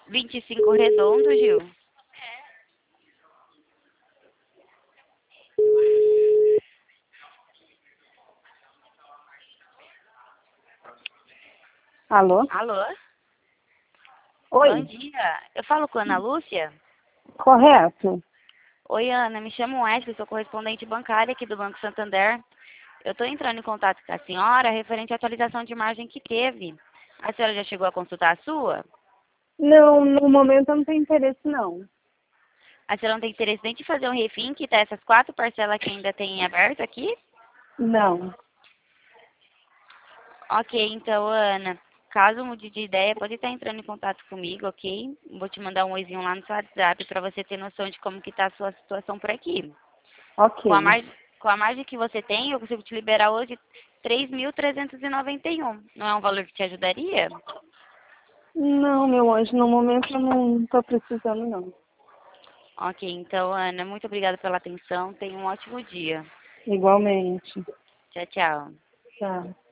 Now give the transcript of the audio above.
25 Redondo, Gil. Alô? Alô? Oi, Bom dia. Eu falo com a Ana Lúcia? correto? Oi, Ana. Me chamo Wesley, sou correspondente bancária aqui do Banco Santander. Eu estou entrando em contato com a senhora referente à atualização de margem que teve. A senhora já chegou a consultar a sua? Não, no momento eu não tenho interesse, não. A senhora não tem interesse nem de fazer um refim, que tá essas 4 parcelas que ainda tem em aberto aqui? Não. Ok, então, Ana, caso mude de ideia, pode estar entrando em contato comigo, ok? Vou te mandar um oizinho lá no seu WhatsApp para você ter noção de como que tá a sua situação por aqui. Com a Ok. margem, com a margem que você tem, eu consigo te liberar hoje 3.391. Não é um valor que te ajudaria? Não, meu anjo, no momento eu não estou precisando, não. Ok, então, Ana, muito obrigada pela atenção. Tenha um ótimo dia. Igualmente. Tchau, tchau. Tá.